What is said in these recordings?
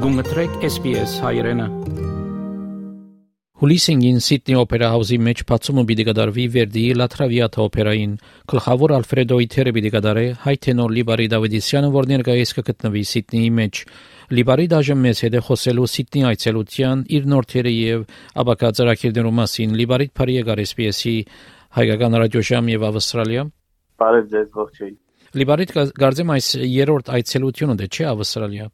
Գումտրեք SPS հայրենը։ Հուլիսին Սիդնի օպերա հաուսի մեջ բացումը պիտի կդարվի Վերդիի La Traviata օպերային։ Գլխավոր Ալֆրեդո Իթերը պիտի կդարե հայ տենոր Լիբարի Դավիդիսյանը, որ ներկայիս կգտնվի Սիդնիի մեջ։ Լիբարի դաժե մեծ հետ է խոսելու Սիդնի այցելության իր նորթերը եւ աբակա ծրագիրներու մասին։ Լիբարի բարի եկար SPS-ի հայկական ռադիոժամ եւ Ավստրալիա։ Բարև ձեզ, ողջույն։ Լիբարի գարձեմ այս երրորդ այցելությունը դե չէ Ավստրալիա։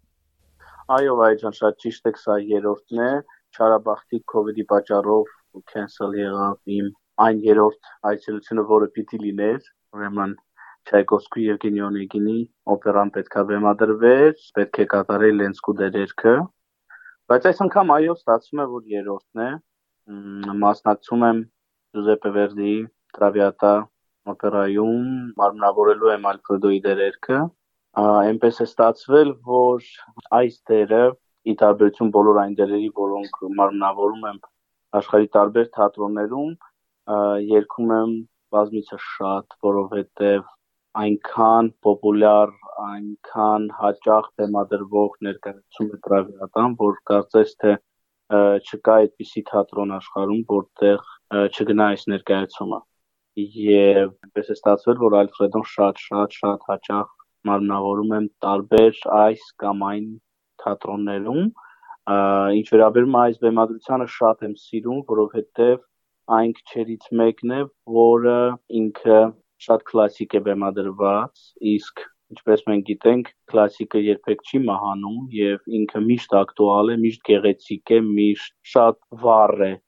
Այո, այջան, շատ ճիշտ եք, սա երրորդն է, չարաբախտի COVID-ի պատճառով cancel եղավ իմ այն երրորդ այցելությունը, որը պիտի լիներ, ուրեմն Չայկովսկու Եվգենի Օնեգինի օպերան պետքա բեմադրվեր, պետք է կատարել Լենսկու դերերքը, բայց այս անգամ այո, ստացվում է, որ երրորդն է, մասնակցում եմ Ջուզեպպե Վերդիի Traviata օպերայում, մարմնավորելու եմ Ալֆրեդոյի դերերքը, այնպես է ստացվել, որ այս դերը ի տարբերություն բոլոր այն դերերի, որոնք մարմնավորում եմ աշխարհի տարբեր թատրոններում, երգում եմ բազմիցս շատ, որովհետև այնքան պոպուլյար, այնքան հաճախ բեմադրվող ներկայացում է Traviata-ն, որ կարծես թե չկա այդպիսի թատրոն աշխարհում, որտեղ չգնա այս ներկայացումը։ Եվ այնպես է ստացվել, որ Ալֆրեդոն շատ հաճախ մարմնավորում եմ տարբեր այս կամ այն թատրոններում, ինչ վերաբերում այս բեմադրությանը շատ եմ սիրում, որովհետև այն քչերից մեկն է, որը ինքը շատ կլասիկ է բեմադրված, իսկ ինչպես մենք գիտենք, կլասիկը երբեք չի մահանում եւ ինքը միշտ ակտուալ է, միշտ գեղեցիկ է, միշտ շատ վառ է։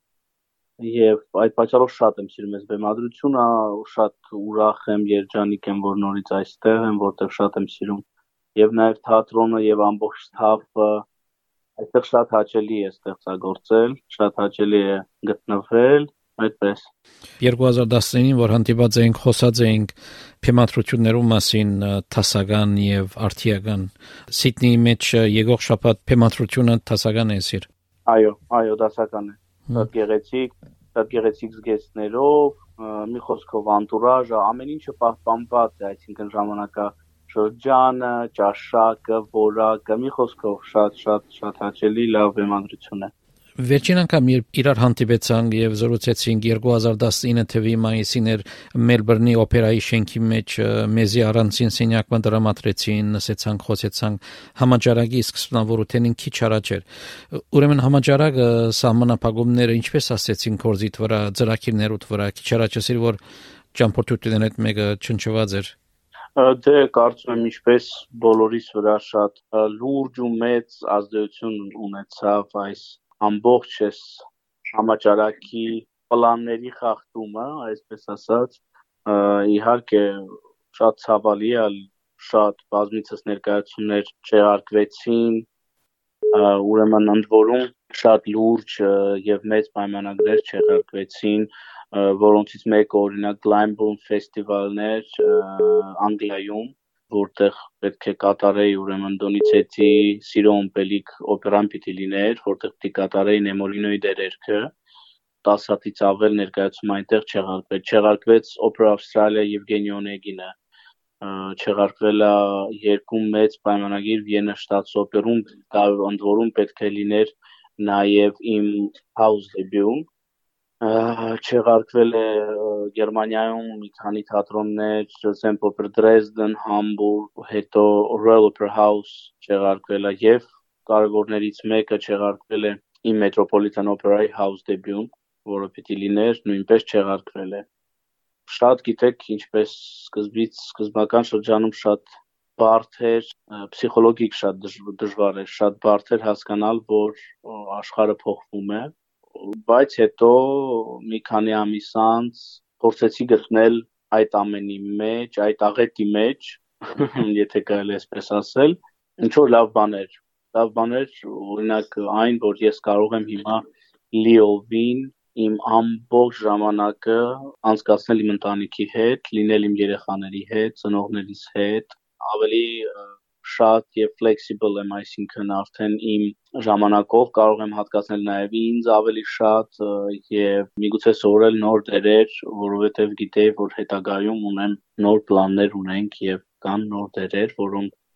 Եվ այդ պատճառով շատ եմ սիրում այս բեմադրությունը, շատ ուրախ եմ, երջանիկ եմ, որ նորից այստեղ եմ, որտեղ շատ եմ սիրում եւ նաեւ թատրոնը եւ ամբողջ սթափը, այստեղ շատ հաճելի է ստեղծագործել, շատ հաճելի է գտնվել, այդպես։ 2019-ին, որ հանդիպած էինք, խոսած էինք փեմադրություններու մասին, տասական եւ արդիական։ Սիդնիի մեջ եկող շաբաթ փեմադրությունը տասական է սիր։ Այո, դասական է։ Շատ գեղեցիկ զգեստներով, մի խոսքով անտուրաժը, ամեն ինչը պահպանված է, այսինքն ժամանակաշրջանը, ճաշակը, որակը, մի խոսքով շատ հաճելի լավ բեմադրություն է։ Վերջին անգամ երբ իրար հանդիպեցանք եւ զրուցեցինք 2019 թվականի մայիսին էր Մելբուրնի օպերայի շենքի մեջ մեզի առանցին սենյակը դրամատրեցին, նսեցանք, խոսեցանք համաճարակի սկզբնավորութենին քիչ առաջ էր։ Ուրեմն համաճարակը սահմանափակումները ինչպես ասեցին կորզիտ վրա, ծրագիրներուտ վրա, քիչ առաջ ասիր որ ճամփորդություններն հետ մեկը չնչված էր։ Դե կարծում եմ ինչպես բոլորիս վրա շատ լուրջ ու մեծ ազդեցություն ունեցավ այս ամբողջ այս համաճարակի պլանների խախտումը, այսպես ասած, իհարկե շատ ցավալի է, շատ բազմիցս ներկայացումներ չեղարկվեցին, ուրեմն ընդ որում շատ լուրջ եւ մեծ պայմանագրեր չեղարկվեցին, որոնցից մեկը օրինակ Glyndebourne ֆեստիվալն էր Անգլիայում, որտեղ պետք է կատարեի ուրեմն Դոնիցետի Սիրո ըմպելիք օպերան պիտի լիներ, որտեղ պիտի կատարեի Նեմորինոյի դերերքը, 10 հատից ավել ներկայացում այնտեղ չեղարկվեց Opera Australia Եվգենի Օնեգինը, չեղարկվել է երկու մեծ պայմանագիր Վիեննա շտատսօպերում, ընդ որում պետք է լիներ նաև իմ house debut, չեղարկվել է Գերմանիայում մի քանի թատրոններ, St. Oper Dresden, Hamburg, հետո Royal Opera House չեղարկվել է եւ կարևորներից մեկը չեղարկվել է իմ Metropolitan Opera-ի house debut, որը պիտի լիներ, նույնպես չեղարկվել է։ Շատ գիտեք, ինչպես սկզբնական շրջանում շատ բարդ էր, պսիխոլոգիկ շատ դժվար էր, շատ բարդ էր հասկանալ, որ աշխարհը փոխվում է, բայց հետո մի քանի ամիս անց փորձեցի գտնել այդ ամենի մեջ, այդ աղետի մեջ, եթե կարելի է այսպես ասել, ինչ որ լավ բաներ, օրինակ այն, որ ես կարող եմ հիմա լիովին իմ ամբողջ ժամանակը անցկացնել իմ ընտանիքի հետ, լինել իմ երեխաների հետ, ծնողներիս հետ, ավելի շատ եւ flexible եմ, այսինքն արդեն իմ ժամանակով կարող եմ հատկացնել նաեւ ինձ ավելի շատ եւ միգուցե սովորել նոր դերեր, որովհետեւ գիտեի, որ հետագայում ունեմ նոր պլաններ ունենք եւ կան նոր դերեր, որոնք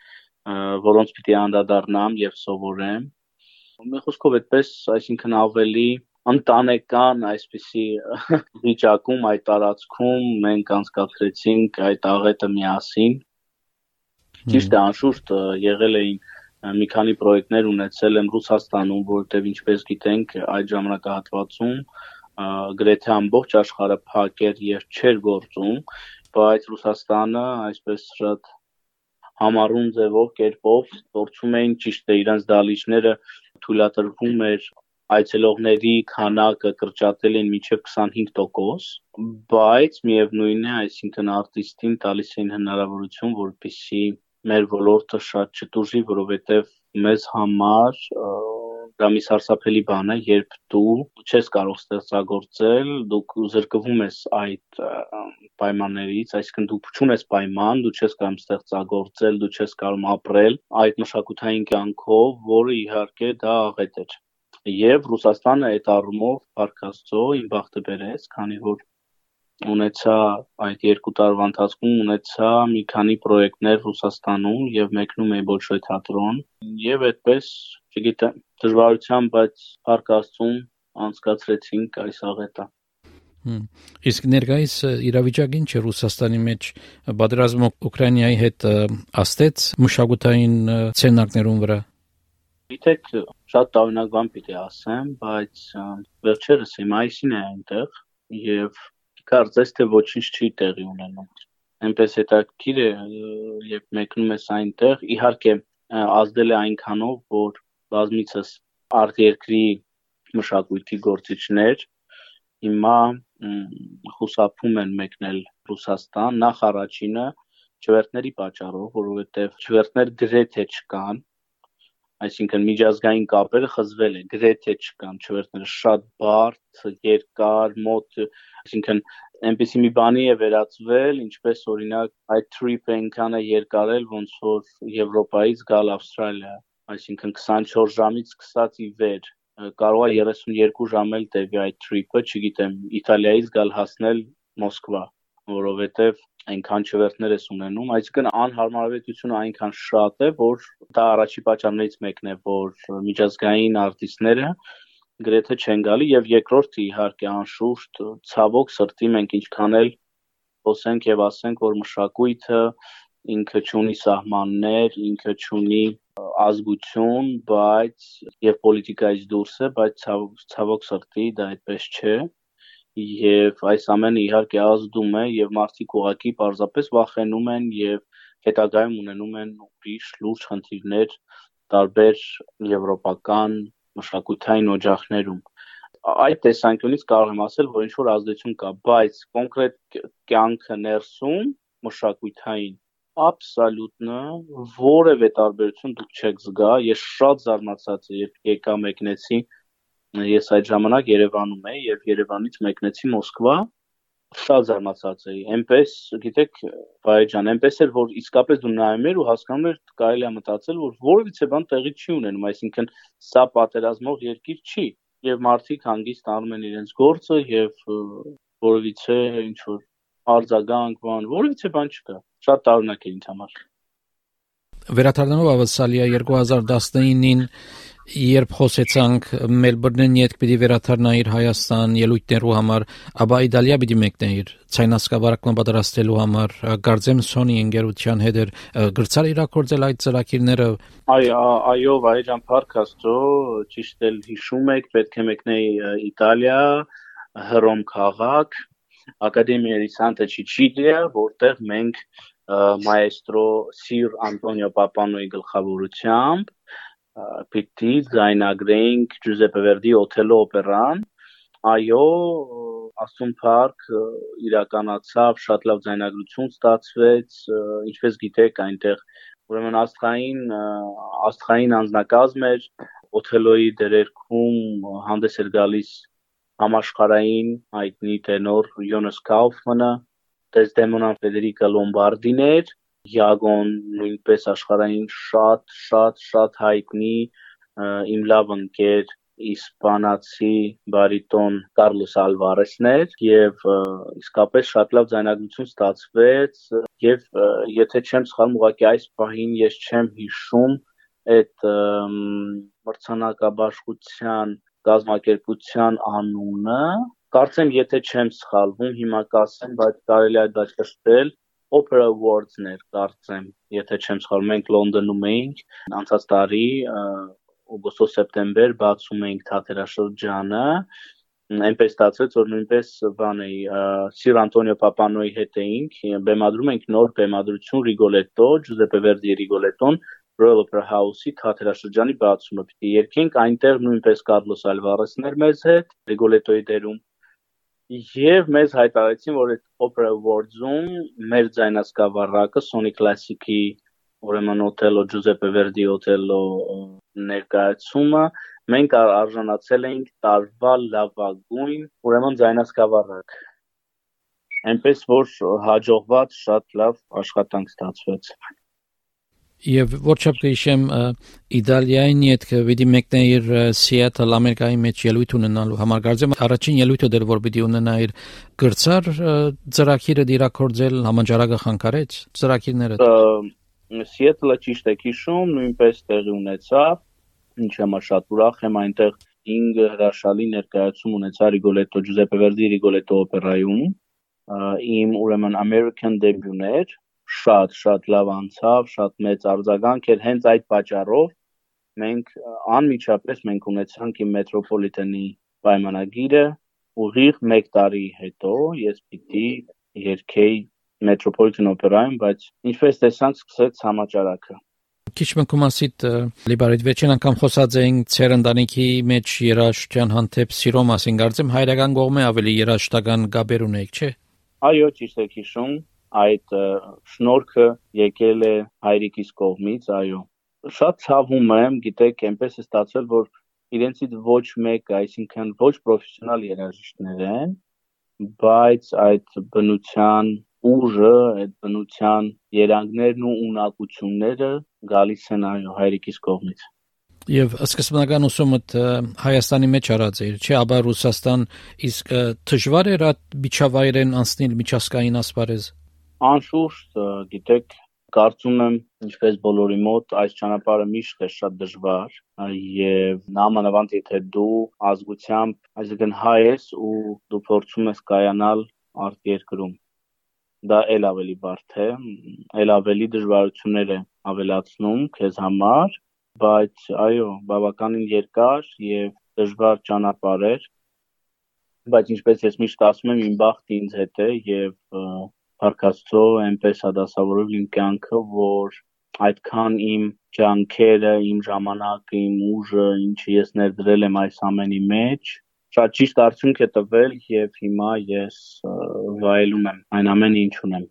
որոնց պիտի անդրադառնամ եւ սովորեմ։ Մի խոսքով այդպես, այսինքն ավելի ընտանեկան այսպիսի վիճակում այդ տարածքում մենք անցկացրեցինք այդ աղետը միասին։ Ճիշտ է, անշուշտ եղել էին մի քանի պրոյեկտներ ունեցել եմ Ռուսաստանում, որտեղ ինչպես գիտենք, այդ ժամանակահատվածում գրեթե ամբողջ աշխարհը փակ էր եւ չէր գործում, բայց Ռուսաստանը այսպես շատ համառուն ձևով, կերպով գործում էին, ճիշտ է, իրենց դահլիճները թույլատրվում էր այցելողների քանակը կրճատել են մինչև 25%, բայց միևնույն է, այսինքն արտիստին տալիս էին հնարավորություն, որպեսզի մեր ոլորտը շատ չտուժի, որովհետև մեզ համար դա մի սարսափելի բան է, երբ դու չես կարող ստեղծագործել, դու զրկվում ես այդ պայմաններից, այսինքն դու չունես պայման, դու չես կարող ստեղծագործել, դու չես կարող ապրել այդ մշակութային կյանքով, որը իհարկե դա աղետ էր։ Եվ Ռուսաստանը այդ առումով փառք Աստծո իմ բախտը բերեց, քանի որ ունեցա այդ 2 տարվա ընթացքում ունեցա մի քանի պրոյեկտներ Ռուսաստանում եւ մեկնում էի Բոլշոյ թատրոն եւ այդպես, չգիտեմ, դժվարությամբ, բայց փառք Աստծուն անցկացրեցինք այս աղետը։ Իսկ ներկայիս իրավիճակին չէ Ռուսաստանի մեջ պատերազմը Ուկրաինայի հետ աստեց մշակութային ցերնակներուն վրա։ Գիտեք, շատ տարօրինակ բան պիտի ասեմ, բայց վերջերս մայիսին է այնտեղ եւ կարծես թե ոչինչ չի տեղի ունենում։ Այնպես հետաքրքիր է, երբ մեկնում ես այնտեղ, իհարկե ազդել է այնքանով, որ բազմիցս արտերկրի մշակույթի գործիչներ հիմա խուսափում են մեկնել Ռուսաստան, նախ առաջինը չվերթների պատճառով, որովհետև չվերթներ գրեթե չկան, այսինքն միջազգային կապերը խզվել են, գրեթե չկան չվերթները, շատ բարդ, երկար, մոտ, այսինքն այնպիսի մի բանի է վերածվել, ինչպես օրինակ այդ trip-ը այնքան է երկարել, ոնց որ Եվրոպայից գալ Ավստրալիա, այսինքն 24 ժամից սկսած ի վեր, կարող է 32 ժամ էլ տևի այդ trip-ը, չգիտեմ, Իտալիայից գալ հասնել Մոսկվա, որովհետև այնքան չվերթներ ես ունենում, այսինքն անհարմարավետությունը այնքան շատ է, որ դա առաջի պատճառներից մեկն է, որ միջազգային արտիստները գրեթե չեն գալի եւ երկրորդը իհարկե անշուշտ ցավոք սրտի մենք ինչքան էլ խոսենք եւ ասենք, որ մշակույթը ինքը չունի սահմաններ, ինքը չունի ազգություն, բայց եւ պոլիտիկայից դուրս է, բայց ցավոք սրտի դա այդպես չէ։ Եվ այս ամենը իհարկե ազդում է եւ մարդիկ ուղղակի պարզապես վախենում են եւ հետագայում ունենում են ուրիշ լուրջ խնդիրներ տարբեր եվրոպական մշակութային օջախներում։ Այդ տեսանկյունից կարող եմ ասել, որ ինչ որ ազդեցություն կա, բայց կոնկրետ կյանքը ներսում մշակութային абսոլյուտно որևէ տարբերություն դուք չեք զգա։ Ես շատ զարմացած եմ, երբ եկա մեկնեցի, ես այդ ժամանակ Երևանում էի եւ Երևանից մեկնեցի Մոսկվա, շատ զարմացած էի։ Այնպես, գիտեք, Վահե այնպես էր, որ իսկապես դու նայում ես ու հասկանում ես, կարելի է մտածել, որ որևիցե բան տեղի չի ունենում, այսինքն սա պատերազմող երկիր չի եւ մարդիկ հանգիստ անում են իրենց գործը եւ որևիցե ինչ որ արձագանք բան, որևիցե բան չկա։ Շատ տարօրինակ է ինձ համար։ Վերադառնալով ավսալիա 2019-ին երբ խոսեցանք Մելբուրնին յետ պիտի վերադառնայիր Հայաստան ելույթներու համար, ապա Իտալիա պիտի մեկնեիր ցայնասկավառակման պատրաստելու համար, Գարձեմ Սոնի ընկերության հետ գրծար իրակորձել այդ ծրագիրները։ Այո, Վահե ջան, փառք Աստծո, ճիշտ էլ հիշում եք, պետք է մեկնեի Իտալիա, Հռոմ քաղաք, Ակադեմիա di Santa Cecilia, որտեղ մենք մայեստրո Սիր Անտոնիո Պապանոյի գլխավորությամբ պիտի ձայնագրեինք Ջուզեպպե Վերդի Օթելո օպերան։ Այո, Աստծուն փառք, իրականացավ, շատ լավ ձայնագրություն ստացվեց, ինչպես գիտեք, այնտեղ ուրեմն աստղային անձնակազմ էր, Օթելոյի դերերքում հանդես էր գալիս համաշխարհային հայտնի տենոր Յոնաս Կաուֆմանը, Դեսդեմոնա Ֆեդերիկա Լոմբարդին էր, Յագոն նույնպես աշխարհային շատ հայտնի իմ լավ ընկեր իսպանացի բարիտոն Կարլոս Ալվարեսն էր եւ իսկապես շատ լավ ձայնագրություն ստացվեց եւ եթե չեմ սխալվում ուղղակի այս պահին ես չեմ հիշում այդ մրցանակաբաշխության կազմակերպության անունը կարծեմ եթե չեմ սխալվում հիմա կասեմ բայց կարելի է դա ճշտել Opera Awards-ներ կարծեմ եթե չեմ սխալվում մենք Լոնդոնում էինք անցած տարի օգոստոս-սեպտեմբեր բացում էինք թատերաշրջանը այնպես ստացվեց որ նույնպես Սիր Անտոնիո Պապանոյի հետ էինք բեմադրում ենք նոր բեմադրություն Rigoletto Giuseppe Verdi Rigoletton Royal Opera House-ի թատերաշրջանի բացումը պիտի երգենք այնտեղ նույնպես Կարլոս Ալվարեսն էր մեզ հետ Rigoletto-ի դերում եւ մեզ հայտարարեցին որ այդ Opera Awards-ում մեր ձայնասկավառակը Sony Classic-ի ուրեմն Օթելլո Giuseppe Verdi Օթելլո ներկայացումը մենք արժանացել էինք տարվա լավագույն ուրեմն ձայնասկավառակ այնպես որ հաջողված շատ լավ աշխատանք ստացվեց Եվ որչափ կհիշեմ Իտալիային հետ պիտի մեկնեիր Սիեթլ Ամերիկայի մեջ ելույթ ունենալու համար կարծեմ առաջին ելույթը դեռ որ պիտի ունենայիր գրծար ծրագիրը դիրակորձել համաճարակը խանգարեց ծրագիրները Սիեթլը ճիշտ եք հիշում նույնպես տեղի ունեցավ ինչ համար շատ ուրախ եմ այնտեղ 5 հրաշալի ներկայացում ունեցա Rigoletto Giuseppe Verdi Rigoletto օպերայում իմ ուրեմն American debut-ն էր շատ լավ անցավ, շատ մեծ արձագանք էր, հենց այդ պատճառով մենք անմիջապես մենք ունեցանք իմ մետրոպոլիտենի պայմանագիրը, ուղիղ 1 տարի հետո ես պիտի երգեի մետրոպոլիտեն օպերայում, բայց ինչպես տեսանք սկսեց համաճարակը։ Քիչ մնք մասիդ լիբարիտ վերջին անգամ խոսած էինք ծեր ընտանիքի մեջ երաժշտության հանդեպ սիրո մասին, կարծեմ հայրական կողմը ավելի երաժշտական գաբեր ունեիք, չէ՞։ Այո, ճիշտ եք հիշում, այդ շնորհքը եկել է հայրիկիս կողմից, այո։ Շատ ցավում եմ, գիտեք, այնպես է ստացվել, որ իրենցից ոչ մեկը, այսինքն ոչ պրոֆեսիոնալ երաժիշտներ են, բայց այդ բնության ուժը, այդ բնության երանգներն ու ունակությունները գալիս են այո հայրիկիս կողմից։ Եվ սկզբնական ուսումդ Հայաստանի մեջ արած էր, չէ՞, ապա Ռուսաստան իսկ դժվար էր այդ միջավայրեն անցնել միջազգային ասպարեզ։ Անշուշտ, գիտեք, կարծում եմ, ինչպես բոլորի մոտ, այս ճանապարհը միշտ է շատ դժվար եւ նամանավանդ եթե դու ազգությամբ, այսինքն հայ ես ու դու փորձում ես կայանալ արտերկրում։ Դա էլ ավելի բարդ է, էլ ավելի դժվարություններ է ավելացնում քեզ համար, բայց այո, բավականին երկար եւ դժվար ճանապարհ էր, բայց ինչպես ես միշտ ասում եմ, իմ բախտը ինձ հետ է եւ Փառքաստո այնպես է դասավորել իմ կյանքը, որ այդքան իմ ջանքերը, իմ ժամանակը, իմ ուժը, ինչը ես ներդրել եմ այս ամենի մեջ, շատ ճիշտ արդյունք է տվել եւ հիմա ես վայելում եմ այն ամենը, ինչ ունեմ։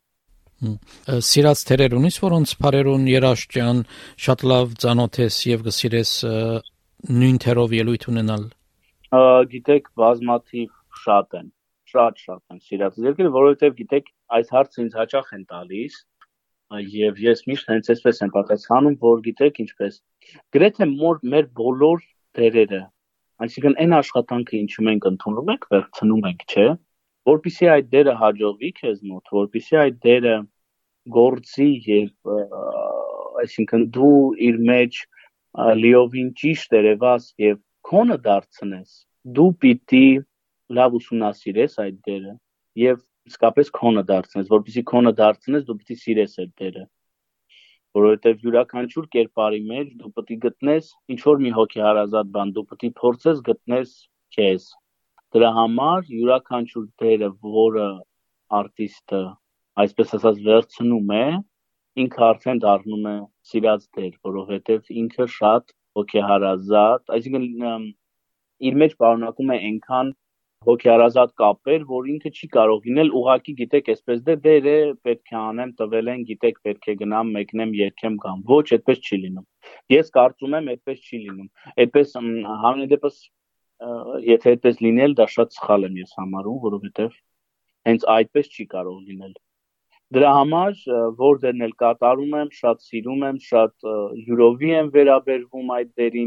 Սիրած թերեր ունիս, որոնց բարերուն երաժշտության շատ լավ ծանոթ ես եւ կսիրես նույն թերով ելույթ ունենալ։ Գիտեք, բազմաթիվ շատ են սիրած երգերը, որովհետև գիտեք, այս հարցը ինձ հաճախ են տալիս եւ ես միշտ հենց այսպես եմ պատասխանում, որ գիտեք ինչպես գրեթե մեր բոլոր դերերը, այսինքն այն աշխատանքը, ինչը մենք ընդունում ենք, վերցնում ենք, չէ, որպեսզի այդ դերը հաջողվի քեզ մոտ, որպեսզի այդ դերը գործի եւ այսինքն դու իր մեջ լիովին ճիշտ երևաս եւ քոնը դարձնես, դու պիտի լավ ուսումնասիրես այդ դերը եւ իսկապես քոնը դարձնես, որպեսզի քոնը դարձնես, դու պիտի սիրես այդ դերը, որովհետեւ յուրաքանչյուր կերպարի մեջ դու պիտի գտնես ինչ որ մի հոգեհարազատ բան, դու պիտի փորձես գտնես քեզ։ Դրա համար յուրաքանչյուր դերը, որը արտիստը, այսպես ասած, վերցնում է, ինքը արդեն դառնում է սիրած դեր, որովհետեւ ինքը շատ հոգեհարազատ, այսինքն իր մեջ պարունակում է այնքան հոգեհարազատ կապեր, որ ինքը չի կարող լինել ուղղակի գիտեք, այսպես դեր է, պետք է անեմ, տվել են, գիտեք, պետք է գնամ, մեկնեմ, երգեմ գամ։ Ոչ, այդպես չի լինում։ Ես կարծում եմ, այդպես չի լինում։ Այդպես համենայնդեպս եթե այդպես լինել, դա շատ սխալ եմ ես համարում, որովհետև հենց այդպես չի կարող լինել։ Դրա համար, որ դերն էլ կատարում եմ, շատ սիրում եմ, շատ յուրովի եմ վերաբերվում այդ դերին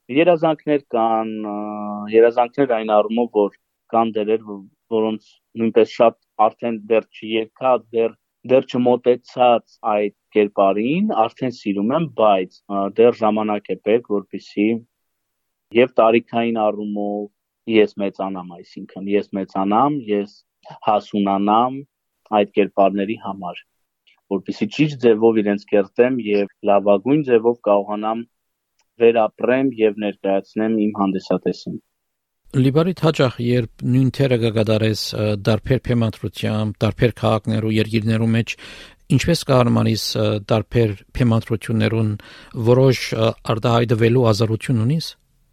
Երազանքներ կան, երազանքներ այն առումով, որ կան դերեր, որոնց նույնպես շատ արդեն դեռ չերկած, դեռ չմոտեցած այդ կերպարին, արդեն սիրում եմ, բայց դեռ ժամանակ է պետք, որպեսզի եւ տարիքային առումով ես մեծանամ, այսինքն ես մեծանամ, ես հասունանամ այդ կերպարների համար, որպեսզի ճիշտ ձևով իրենց կերտեմ եւ լավագույն ձևով կարողանամ վերապրեմ եւ ներկայացնեմ իմ հանդիսատեսին։ Լիբարիտ հաճախ երբ նույն թերը կգադարես դարբեր փեմատրությամբ, դարբեր քաղաքներու, երկիրներու մեջ, ինչպես կարողանաս դարբեր փեմատրություններուն որոշ արտահայտվելու ազատություն ունիս։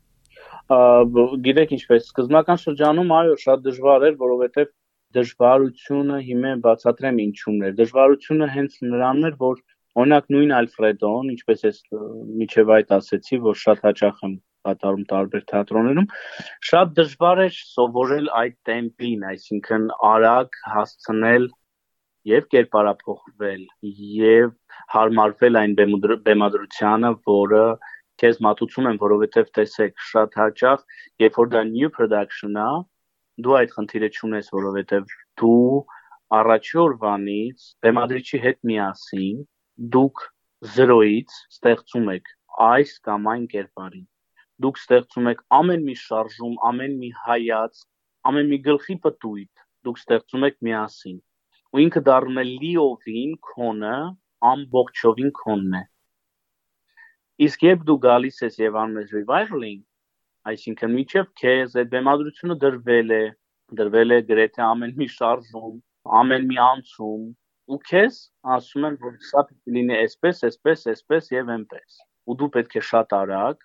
Գիտեք ինչպես սկզբնական շրջանում այո շատ դժվար էր, որովհետեւ դժվարությունը հիմա բացատրեմ ինչումն էր։ Դժվարությունը հենց նրանն էր, որ օրինակ նույն Ալֆրեդոն, ինչպես ես միջև այդ ասեցի, որ շատ հաճախ եմ կատարում տարբեր թատրոններում, շատ դժվար էր սովորել այդ տեմպին, այսինքն արագ հասցնել եւ կերպարափոխվել եւ հարմարվել այն բեմադրությանը, որը քեզ մատուցում են, որովհետեւ տեսեք, շատ հաճախ, երբ որ դա new production-ա, դու այդ խնդիրը չունես, որովհետեւ դու առաջի օրվանից բեմադրիչի հետ միասին դուք 0-ից ստեղծում եք այս կամ այն կերպարին։ Դուք ստեղծում եք ամեն մի շարժում, ամեն մի հայացք, ամեն մի գլխի պտույտ, դուք ստեղծում եք միասին։ Ու ինքը դառնում է լիովին քոնը, ամբողջովին քոնն է։ Իսկ երբ դու գալիս ես եւ անում ես revival-ing, այսինքն միջև քեզ այդ բեմադրությունը դրվել է գրեթե ամեն մի շարժում, ամեն մի անցում, ու քեզ ասում են, որ սա պիտի լինի այսպես եւ այնպես։ Ու դու պետք է շատ արագ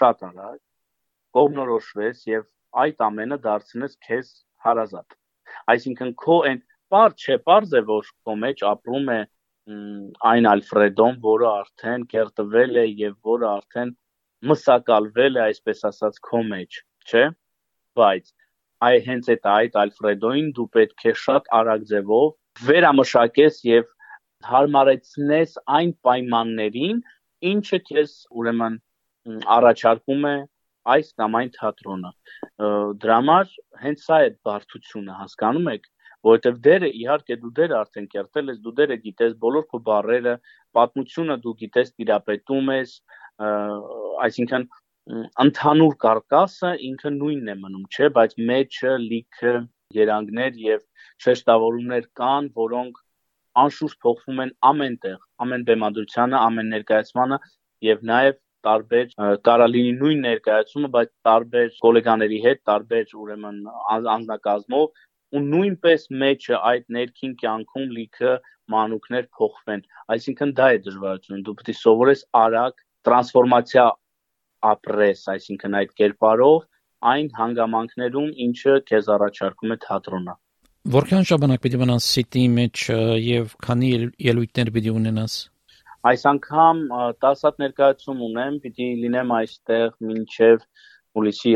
կողմնորոշվես եւ այդ ամենը դարձնես քեզ հարազատ։ Այսինքն քո այն պարզ է, որ քո մեջ ապրում է այն Ալֆրեդոն, որը արդեն կերտվել է եւ որը արդեն մսակալվել է, այսպես ասած, քո մեջ, չէ՞։ Բայց հենց այդ Ալֆրեդոին դու պետք է շատ արագ ձևով վերամշակես եւ հարմարեցնես այն պայմաններին, ինչը քեզ ուրեմն առաջարկում է այս կամ այն թատրոնը։ Դրա համար հենց սա է բարդությունը, հասկանում եք, որովհետև դերը իհարկե դու դերը արդեն կերտել ես, դու դերը գիտես բոլոր քո բառերը, պատմությունը դու գիտես, տիրապետում ես, այսինքն ընդհանուր կարկասը ինքը նույնն է մնում, չէ, բայց մեջը լիքը երանգներ եւ շեշտավորումներ կան, որոնք անշուշտ փոխվում են ամենտեղ, ամեն բեմադրությանը, ամեն ներկայացմանը եւ նաեւ տարբեր կարա լինի նույն ներկայացումը, բայց տարբեր գոլեգաների հետ, տարբեր ուրեմն անձնակազմով ու նույնպես մեջը այդ ներքին կյանքում լիքը մանուկներ փոխվեն։ Այսինքն դա է դժվարությունը, դու պետք է սովորես արագ տրանսֆորմացիա ապրես, այսինքն այդ կերպարով այն հանգամանքներում, ինչը քեզ առաջարկում է թատրոնը։ Որքան ժամանակ պիտի մնաս Սիդնեի մեջ եւ քանի ելույթներ պիտի ունենաս։ Այս անգամ 10 հատ ներկայացում ունեմ, պիտի լինեմ այստեղ մինչև հուլիսի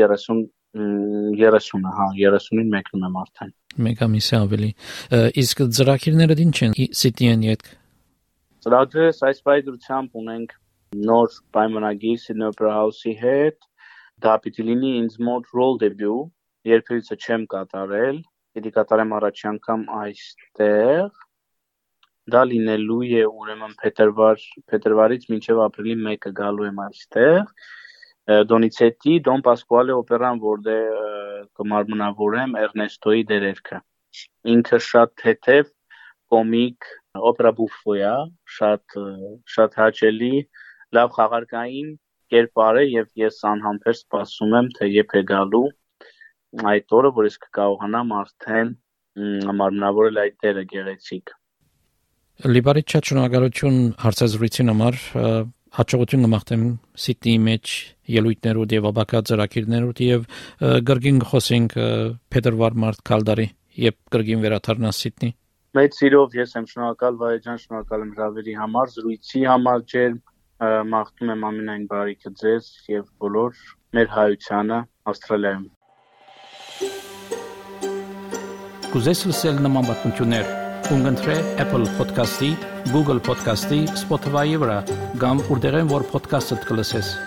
30-ին մեկնում եմ արդեն։ Մեկ ամիս է ավելի։ Իսկ ծրագիրները ինչ են Սիդնեին յետ։ Ծրագրերս այս պայծրությամբ ունենք նոր պայմանագիր Sydney Opera House-ի հետ, դա պիտի լինի ինձ մոտ role debut, երբևիցե չեմ կատարել, պիտի կատարեմ առաջի անգամ այստեղ, դա լինելու է ուրեմն փետրվարից մինչև ապրիլի 1-ը գալու եմ այստեղ, Դոնիցետի Դոն Պասկուալե օպերան, որտեղ կմարմնավորեմ Էրնեստոյի դերերքը, ինքը շատ թեթև կոմիկ օպերա բուֆո է, շատ հաճելի, լավ խաղարկային կերպար է եւ ես անհամբեր սպասում եմ, թե երբ է գալու այդ օրը, որ ես կկարողանամ արդեն մարմնավորել այդ դերը գեղեցիկ։ Լիբարիտ շատ շնորհակալություն հարցազրույցին համար, հաջողություն կմաղթեմ Սիդնեի մեջ ելույթներով եւ ապակա ծրագիրներով եւ գրգին խոսենք փետրվար-մարտ կալդարի, երբ գրգին վերադառնաս Սիդնեի։ Մեծ սիրով ես եմ շնորհակալ Վայեջան, շնորհակալ եմ հրավերի համար, զրույցի համար ջերմ, մաղթում եմ ամենայն բարիքը ձեզ եւ բոլոր մեր հայությանը Ավստրալիայում։ Կուզես լսել նման բանություններ, կընտրե Apple Podcast-ի, Google Podcast-ի, Spotify-ի վրա, կամ որտեղեն որ podcast-ը կլսես։